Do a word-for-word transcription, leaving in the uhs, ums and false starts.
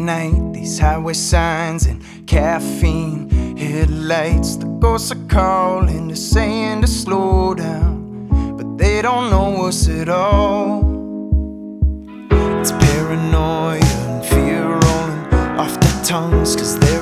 night, these highway signs and caffeine headlights. The ghosts are calling, they're saying to slow down, but they don't know us at all. It's paranoia and fear rolling off their tongues, 'cause they're